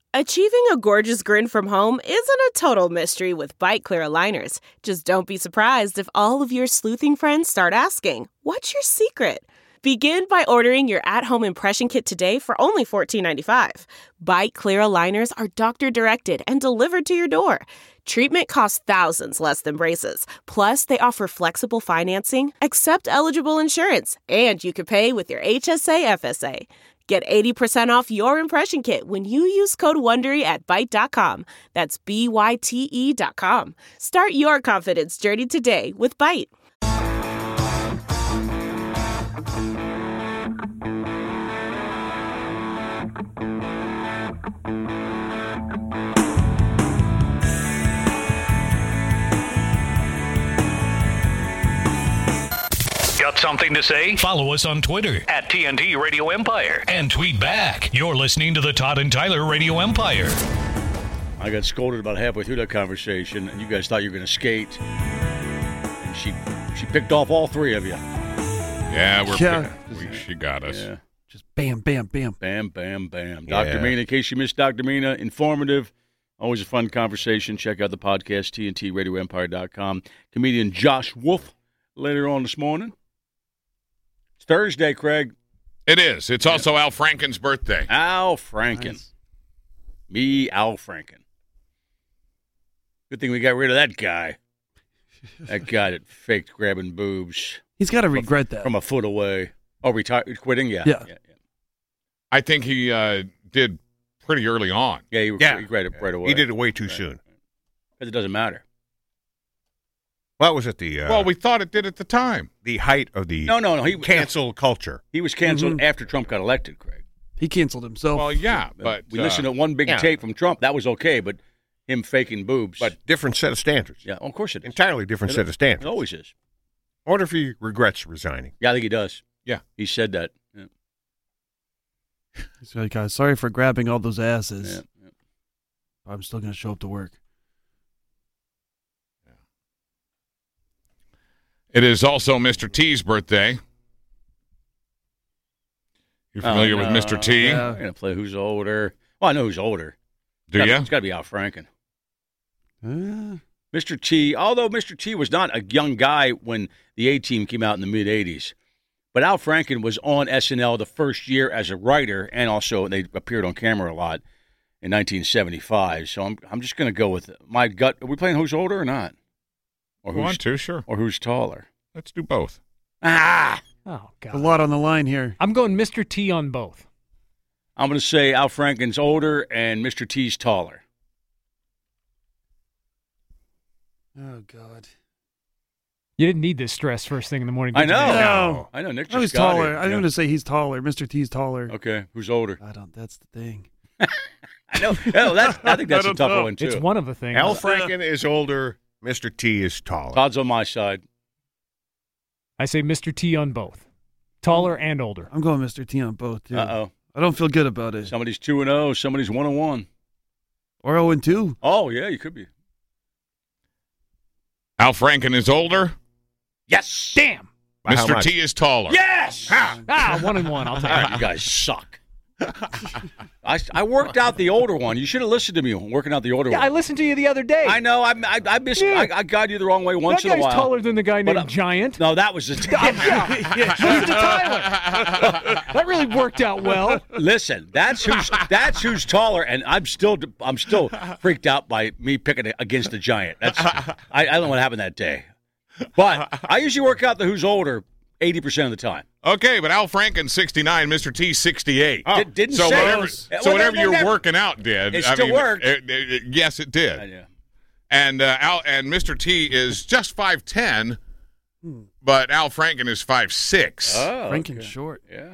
Achieving a gorgeous grin from home isn't a total mystery with Byte Clear aligners. Just don't be surprised if all of your sleuthing friends start asking, "What's your secret?" Begin by ordering your at-home impression kit today for only $14.95. Byte Clear aligners are doctor-directed and delivered to your door. Treatment costs thousands less than braces. Plus, they offer flexible financing, accept eligible insurance, and you can pay with your HSA FSA. Get 80% off your impression kit when you use code WONDERY at Byte.com. That's BYTE.com. Start your confidence journey today with Byte. Got something to say? Follow us on Twitter At TNT Radio Empire. and tweet back. You're listening to the Todd and Tyler Radio Empire. I got scolded about halfway through that conversation, and you guys thought you were going to skate. And she picked off all three of you. Yeah, she got us. Yeah. Just bam, bam, bam. Bam, bam, bam. Yeah. Dr. Mina, in case you missed Dr. Mina, informative, always a fun conversation. Check out the podcast, TNTRadioEmpire.com. Comedian Josh Wolf later on this morning. It's Thursday, Craig. It is. It's also Al Franken's birthday. Al Franken. Nice. Me, Al Franken. Good thing we got rid of that guy. That guy that faked grabbing boobs He's got to regret that. from a foot away. Oh, quitting? Yeah. Yeah. I think he did pretty early on. Yeah, he read it right away. He did it way too soon. Because it doesn't matter. Well, was it the Well, we thought it did at the time. the height of the No. cancel culture? He was canceled after Trump got elected, Craig. He canceled himself. Well, yeah, but we listened to one big yeah. tape from Trump. That was okay, but him faking boobs. But different set of standards. yeah, of course it is. Entirely different set of It standards. always is. I wonder if he regrets resigning. Yeah, I think he does. Yeah. He said that. Yeah. He's like, sorry for grabbing all those asses. Yeah. I'm still going to show up to work. it is also Mr. T's birthday. You're familiar with Mr. T? Yeah. I'm going to play Who's Older. Well, I know who's older. Do you? It's got to be Al Franken. Mr. T, although Mr. T was not a young guy when the A-Team came out in the mid-'80s, but Al Franken was on SNL the first year as a writer, and also they appeared on camera a lot in 1975. So I'm just going to go with my gut. Are we playing Who's Older or not? Or Want to? Sure. Or Who's Taller? Let's do both. Ah! Oh, God. A lot on the line here. I'm going Mr. T on both. I'm going to say Al Franken's older and Mr. T's taller. Oh, God. You didn't need this stress first thing in the morning. I did you? know. No. I know. Nick No, just he's got taller. it. I'm going to say he's taller. Mr. T's taller. Okay. Who's older? That's the thing. I know. I think that's a tough one, too. It's one of the things. Al Franken is older. Mr. T is taller. Todd's on my side. I say Mr. T on both. Taller and older. I'm going Mr. T on both, too. Uh-oh. I don't feel good about it. Somebody's 2-0. Somebody's 1-1. Or 0-2. Oh, yeah, you could be. Al Franken is older. Yes. Damn. By how Mr. much? T is taller. Yes. Ah, 1-1. I'll take it. You guys suck. I worked out the older one. You should have listened to me working out the older Yeah, one. I listened to you the other day. I know. I got you the wrong way once that in a guy's while. taller than the guy But, named Giant. No, that was the Listen to Tyler. That really worked out well. Listen, that's who's taller, and I'm still freaked out by me picking against the Giant. I don't know what happened that day, but I usually work out the who's older 80% of the time. Okay, but Al Franken 69, Mr. T 68. Didn't so say whatever, those. so whatever Well, you're never- working out did. It still worked. Yes, it did. Yeah. And Mr. T is just 5'10", but Al Franken is 5'6". Oh, Franken's okay. short. Yeah.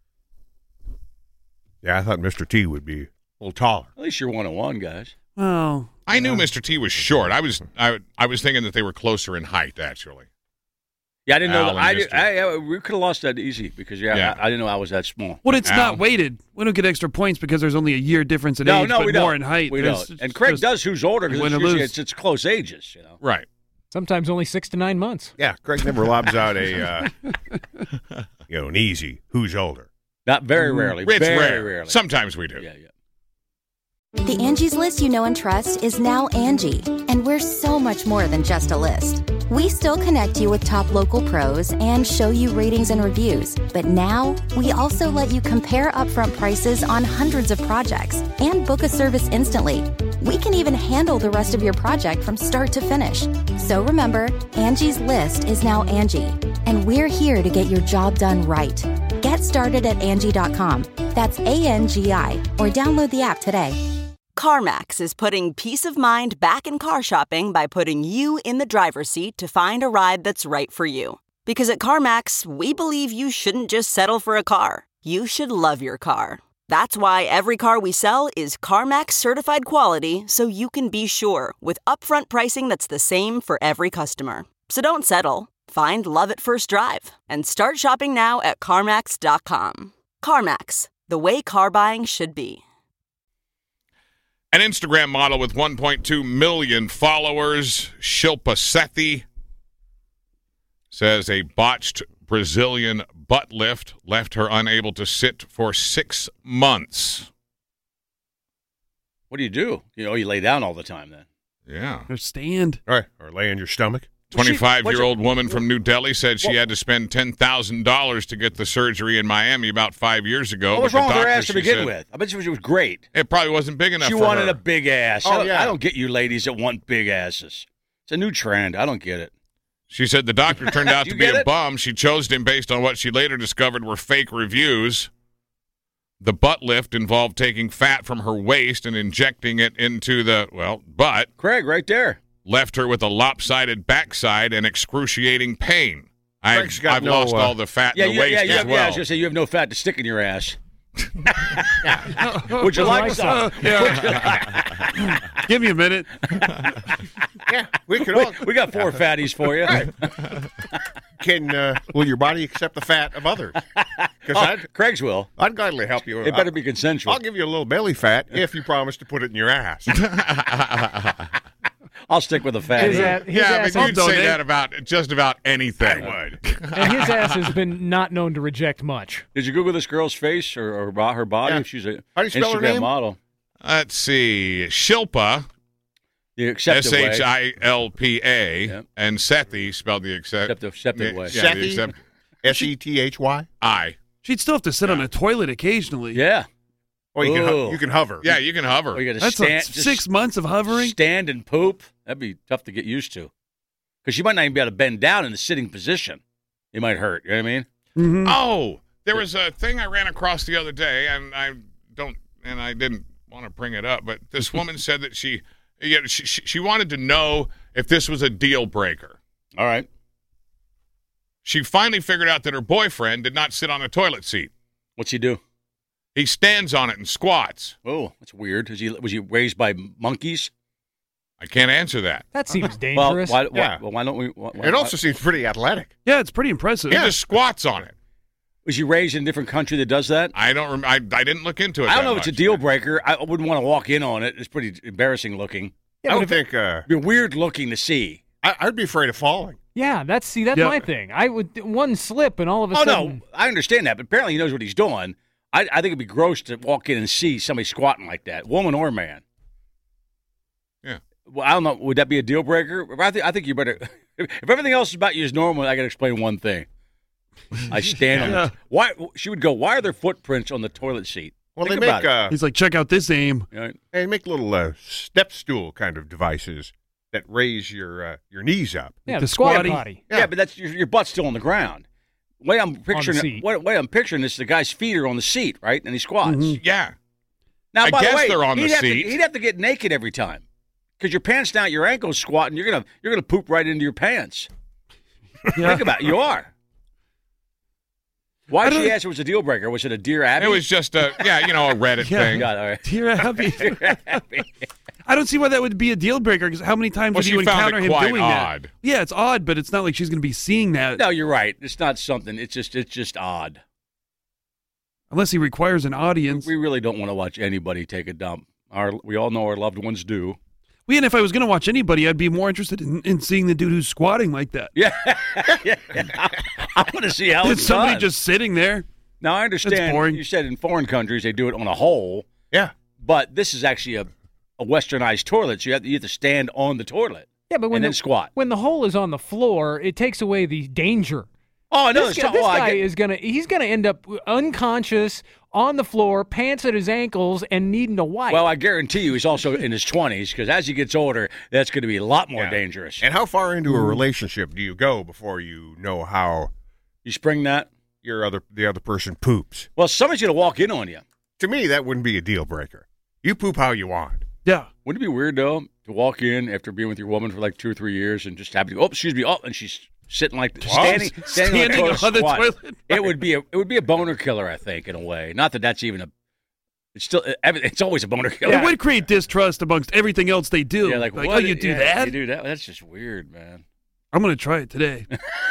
Yeah, I thought Mr. T would be a little taller. At least you're 1-1, guys. Well, I knew Mr. T was short. I was thinking that they were closer in height, actually. Yeah, I didn't know Al that. and We could have lost that easy because Yeah. I didn't know I was that small. well, it's Al. not weighted. We don't get extra points because there's only a year difference in No, age, no, but we more don't. in height. We There's- don't. it's And Craig just does who's older win because or lose. it's close ages, you know. Right. Sometimes only 6 to 9 months. Yeah, Craig never lobs out an easy who's older. Not very rarely. It's very rare. rarely. Sometimes we do. Yeah. The Angie's List you know and trust is now Angie, and we're so much more than just a list. We still connect you with top local pros and show you ratings and reviews, but now we also let you compare upfront prices on hundreds of projects and book a service instantly. We can even handle the rest of your project from start to finish. So remember, Angie's List is now Angie, and we're here to get your job done right. Get started at Angie.com. That's ANGI, or download the app today. CarMax is putting peace of mind back in car shopping by putting you in the driver's seat to find a ride that's right for you. Because at CarMax, we believe you shouldn't just settle for a car. You should love your car. That's why every car we sell is CarMax certified quality, so you can be sure with upfront pricing that's the same for every customer. So don't settle. Find love at first drive and start shopping now at CarMax.com. CarMax, the way car buying should be. An Instagram model with 1.2 million followers, Shilpa Sethi, says a botched Brazilian butt lift left her unable to sit for 6 months. What do? You lay down all the time then. Yeah. Or stand. Right. Or lay on your stomach. 25-year-old woman from New Delhi said she had to spend $10,000 to get the surgery in Miami about 5 years ago. What was wrong with her ass to begin with? I bet she was great. It probably wasn't big enough She for wanted her. a big ass. Oh, yeah. I don't get you ladies that want big asses. It's a new trend. I don't get it. She said the doctor turned out You to be get a it? bum. She chose him based on what she later discovered were fake reviews. The butt lift involved taking fat from her waist and injecting it into the, butt. Craig, right there. Left her with a lopsided backside and excruciation pain. Craig's got I've no, lost all the fat in the waist as I was well. going to say, you have no fat to stick in your ass. Would you like some? Give me a minute. Yeah, we could all. We got 4 fatties for you. Will your body accept the fat of others? Because Craig's will. I'd gladly help you. It better be consensual. I'll give you a little belly fat if you promise to put it in your ass. I'll stick with the fatty. You'd say that about just about anything. I would. And his ass has been not known to reject much. Did you Google this girl's face or her body? Yeah. If she's a How do you spell her Instagram name? model. Let's see. Shilpa, The accepted way. Shilpa, Yep. and Sethi, spelled the accepted way. Yeah, the Sethi? Sethy? I. She'd still have to sit on a toilet occasionally. Yeah. Or you Ooh. can hover. Yeah, you can hover. Or you got to That's stand. 6 months of hovering. Stand and poop. That'd be tough to get used to. Because you might not even be able to bend down in the sitting position. It might hurt. You know what I mean? Mm-hmm. Oh, there was a thing I ran across the other day, and I didn't want to bring it up, but this woman said that she wanted to know if this was a deal breaker. All right. She finally figured out that her boyfriend did not sit on a toilet seat. What's he do? He stands on it and squats. Oh, that's weird. Was he raised by monkeys? I can't answer that. That seems Well, dangerous. why don't we? It also seems pretty athletic. Yeah, it's pretty impressive. He just squats on it. Was he raised in a different country that does that? I don't. I didn't look into it. I don't that know if it's a much. deal breaker. I wouldn't want to walk in on it. It's pretty embarrassing looking. Yeah, I but don't if think. It'd be weird looking to see. I'd be afraid of falling. Yeah, that's Yeah. my thing. I would one slip and all of a Oh, sudden. no. I understand that, but apparently he knows what he's doing. I think it'd be gross to walk in and see somebody squatting like that, woman or man. Yeah. Well, I don't know. Would that be a deal breaker? I think you better. If everything else about you is normal, I got to explain one thing. I stand on it. Why? She would go, why are there footprints on the toilet seat? Well, Think they about make He's like, check out this aim. You know, they make little step stool kind of devices that raise your knees up. Yeah, The the squat squatty. potty. yeah, but that's your butt's still on the ground. Way I'm picturing seat. way I'm picturing this, the guy's feet are on the seat, right? And he squats. Mhm. Yeah. Now, I by guess the way, they're on the he'd have seat. he'd have to get naked every time because your pants down, at your ankles squatting. You're gonna poop right into your pants. Yeah. Think about it. You are. Why I did she don't- ask if it was a deal breaker? Was it a Dear Abby? It was just a Reddit Yeah. thing. Got it, all right. Dear Abby. I don't see why that would be a deal breaker, because how many times Well, would you she found encounter it him quite doing odd. that? Yeah, it's odd, but it's not like she's going to be seeing that No, you're right. It's not something. It's just odd. unless he requires an audience. We really don't want to watch anybody take a dump. We all know our loved ones do. Well, and if I was going to watch anybody, I'd be more interested in seeing the dude who's squatting like that. Yeah, I want to see how It's it's somebody done. just sitting there. Now I It's understand. boring. You said in foreign countries they do it on a hole. Yeah. but this is actually a westernized toilet, so you have to stand on the toilet. Yeah, but when then squat. When the hole is on the floor, it takes away the danger. Oh no! This guy is he's gonna end up unconscious on the floor, pants at his ankles, and needing a wipe. Well, I guarantee you, he's also in his 20s because as he gets older, that's going to be a lot more dangerous. And how far into a relationship do you go before you know how you spring that the other person poops? Well, somebody's going to walk in on you. To me, that wouldn't be a deal breaker. You poop how you want. Yeah. Wouldn't it be weird though to walk in after being with your woman for like 2 or 3 years and just happen to go, oh, excuse me, and she's sitting like standing on the toilet. It would be a boner killer, I think, in a way. Not that that's even a. It's always a boner killer. It would create distrust amongst everything else they do. Yeah, like oh, what? you do that? You do that? That's just weird, man. I'm going to try it today.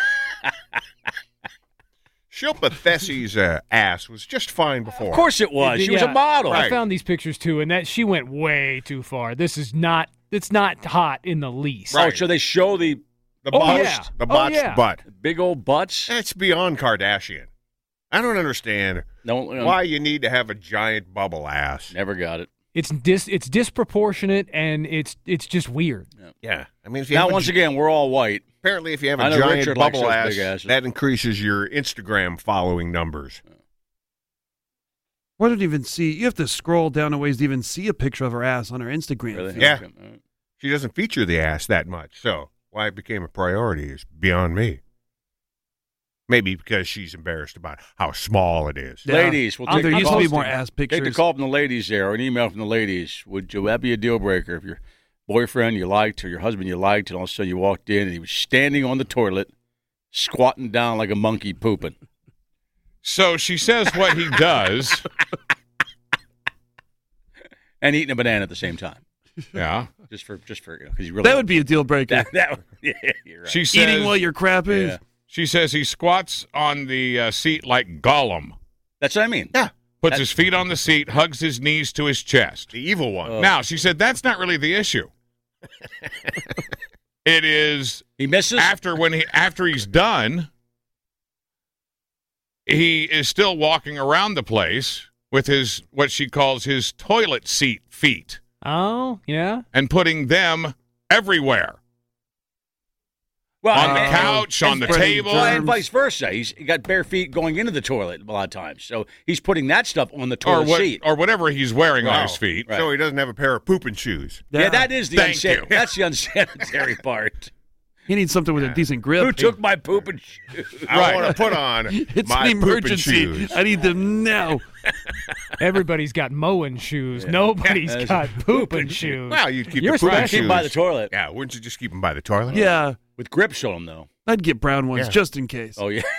Shilpa Thessie's ass was just fine before. Of course it was. She was a model. I found these pictures too, and that she went way too far. This is not. It's not hot in the least. Right. Oh, so they show the botched butt. Big old butts. That's beyond Kardashian. I don't understand why you need to have a giant bubble ass. Never got it. It's disproportionate and it's just weird. Yeah. I mean, if you once again, we're all white. Apparently, if you have a giant bubble ass, that increases your Instagram following numbers. I don't even see. You have to scroll down a ways to even see a picture of her ass on her Instagram. Really? Yeah. She doesn't feature the ass that much, so why it became a priority is beyond me. Maybe because she's embarrassed about how small it is. Yeah. Ladies, we'll take there used to be more ass pictures. Take the call from the ladies there, or an email from the ladies. Would that be a deal breaker if your boyfriend you liked or your husband you liked, and all of a sudden you walked in and he was standing on the toilet, squatting down like a monkey pooping? So she says what he does. And eating a banana at the same time. Yeah. Just for because he really that would be a deal breaker. Yeah, you're right. She says, eating while you're crapping. Yeah. She says he squats on the seat like Gollum. That's what I mean. Yeah. Puts his feet on the seat, hugs his knees to his chest. The evil one. Now, she said that's not really the issue. It is he misses after he's done, he is still walking around the place with his what she calls his toilet seat feet. Oh, yeah. And putting them everywhere. Well, on the couch, on the table. And vice versa. He got bare feet going into the toilet a lot of times. So he's putting that stuff on the toilet seat. Or whatever he's wearing on his feet. Right. So he doesn't have a pair of pooping shoes. Yeah, that is the that's the unsanitary part. He needs something with a decent grip. Who took my pooping shoes? I want to put on it's my an emergency. pooping shoes. I need them now. Everybody's got mowing shoes. Yeah. Nobody's got pooping shoes. Well, you'd keep You're the pooping keep shoes by the toilet. Yeah, wouldn't you just keep them by the toilet? Yeah. With grips on them, though. I'd get brown ones just in case. Oh, yeah.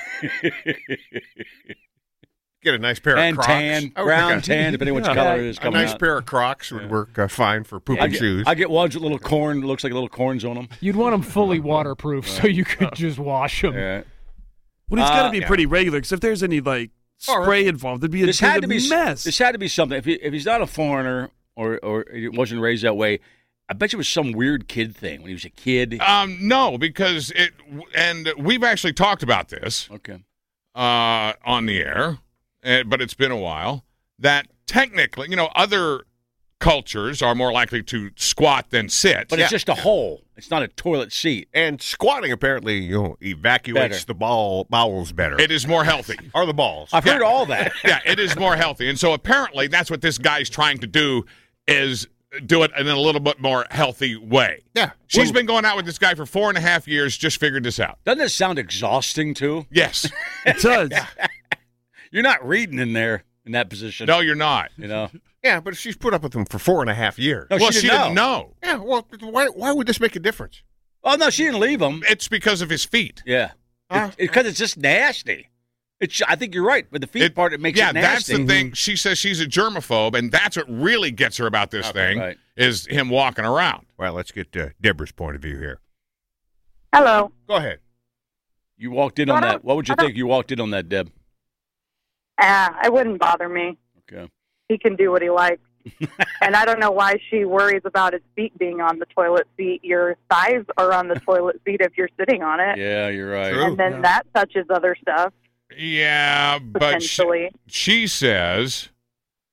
Get a nice pair of Crocs. Tan, brown, tan, depending which color it is a coming nice out. pair of Crocs would work fine for pooping shoes. I get ones with little corn, looks like little corns on them. You'd want them fully waterproof so you could just wash them. Yeah. Well, it's got to be pretty regular, because if there's any, spray involved, it'd be a mess. This had to be something. If he's not a foreigner or he wasn't raised that way, I bet you it was some weird kid thing when he was a kid. No, because and we've actually talked about this. Okay. On the air, but it's been a while. That technically, other cultures are more likely to squat than sit. But it's just a hole. It's not a toilet seat. And squatting apparently, evacuates the bowels better. It is more healthy. Or the balls. I've heard all that. Yeah, it is more healthy. And so apparently that's what this guy's trying to do is do it in a little bit more healthy way. Yeah. She's been going out with this guy for 4.5 years, just figured this out. Doesn't it sound exhausting, too? Yes. It does. You're not reading in there in that position. No, you're not. Yeah, but she's put up with him for 4.5 years. No, well, she didn't know. Yeah, well, why would this make a difference? Oh, no, she didn't leave him. It's because of his feet. Yeah. Because it's just nasty. I think you're right. With the feet part, it makes it nasty. Yeah, that's the thing. She says she's a germaphobe, and that's what really gets her about this thing, is him walking around. Well, let's get Deborah's point of view here. Hello. Go ahead. You walked in on that. What would you think? You walked in on that, Deb. It wouldn't bother me. Okay. He can do what he likes. And I don't know why she worries about his feet being on the toilet seat. Your thighs are on the toilet seat if you're sitting on it. Yeah, you're right. And then that touches other stuff. Yeah, but she says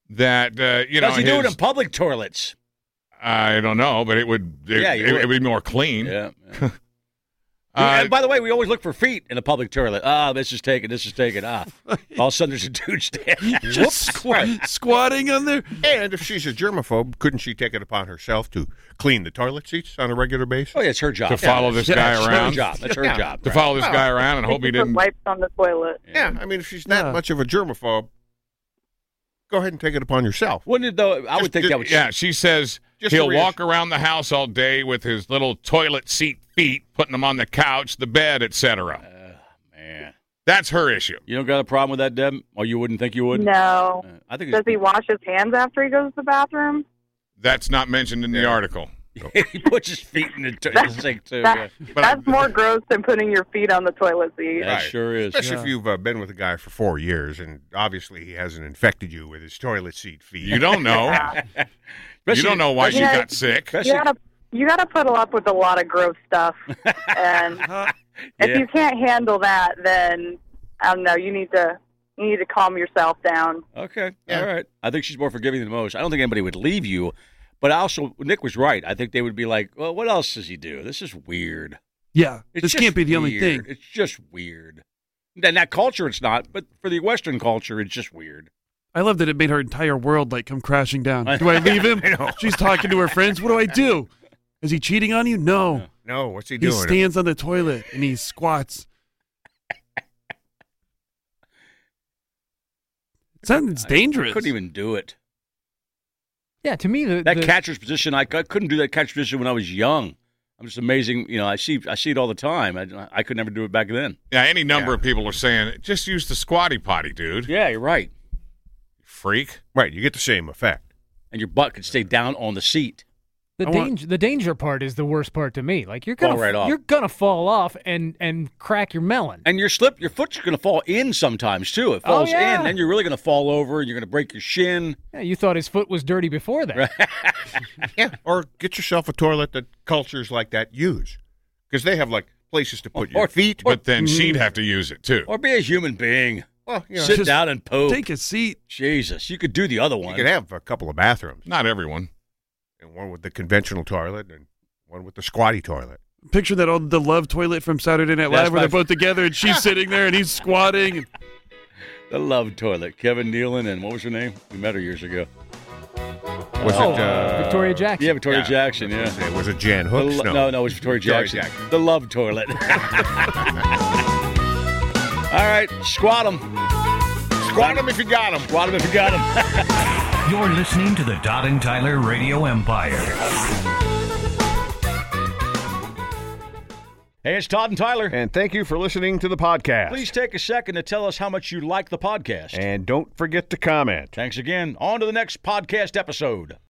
that Does he do it in public toilets? I don't know, but it would it would be more clean. Yeah. And by the way, we always look for feet in a public toilet. This is taken. All of a sudden, there's a dude standing. Just squatting on there. And if she's a germaphobe, couldn't she take it upon herself to clean the toilet seats on a regular basis? Oh, yeah, it's her job. To follow this guy around. That's her job. To follow this guy around and hope he didn't. Wipes on the toilet. Yeah, I mean, if she's that much of a germaphobe, go ahead and take it upon yourself. Wouldn't it, though? I would think that would. Yeah, she says he'll walk around the house all day with his little toilet seat feet, putting them on the couch, the bed, etc. Man. That's her issue. You don't got a problem with that, Deb? Or you wouldn't think you would? No. I think. Does he wash his hands after he goes to the bathroom? That's not mentioned in the article. He puts his feet in the sink, too. That's more gross than putting your feet on the toilet seat. That sure is. Especially if you've been with a guy for 4 years, and obviously he hasn't infected you with his toilet seat feet. You don't know. You don't know why she got sick. You gotta put up with a lot of gross stuff, and if you can't handle that, then I don't know. You need to calm yourself down. Okay, all right. I think she's more forgiving than most. I don't think anybody would leave you, but also Nick was right. I think they would be like, "Well, what else does he do? This is weird." Yeah, this can't be the only thing. It's just weird. In that culture, it's not, but for the Western culture, it's just weird. I love that it made her entire world come crashing down. Do I leave him? She's talking to her friends. What do I do? Is he cheating on you? No. No, what's he doing? He stands on the toilet and he squats. It's dangerous. I couldn't even do it. Yeah, to me, that catcher's position, I couldn't do that catcher's position when I was young. I'm just amazing. I see it all the time. I could never do it back then. Yeah, any number of people are saying, just use the squatty potty, dude. Yeah, you're right. Freak. Right, you get the same effect. And your butt could stay down on the seat. The danger part is the worst part to me. Like you're gonna fall off and crack your melon. And your foot's gonna fall in sometimes too. It falls in, then you're really gonna fall over and you're gonna break your shin. Yeah, you thought his foot was dirty before that. Yeah, or get yourself a toilet that cultures like that use, because they have places to put your feet. But then she'd have to use it too. Or be a human being. Well, sit down and poop. Take a seat. Jesus, you could do the other one. You could have a couple of bathrooms. Not everyone. And one with the conventional toilet and one with the squatty toilet. Picture that on the Love toilet from Saturday Night Live where they're both together and she's sitting there and he's squatting. The Love toilet. Kevin Nealon and what was her name? We met her years ago. Was it Victoria Jackson? Yeah, Victoria Jackson, yeah. Was it Jan Hooks? No, it was Victoria Jackson. The Love toilet. All right, squat them. Squat them if you got them. Squat them if you got them. You're listening to the Todd and Tyler Radio Empire. Hey, it's Todd and Tyler. And thank you for listening to the podcast. Please take a second to tell us how much you like the podcast. And don't forget to comment. Thanks again. On to the next podcast episode.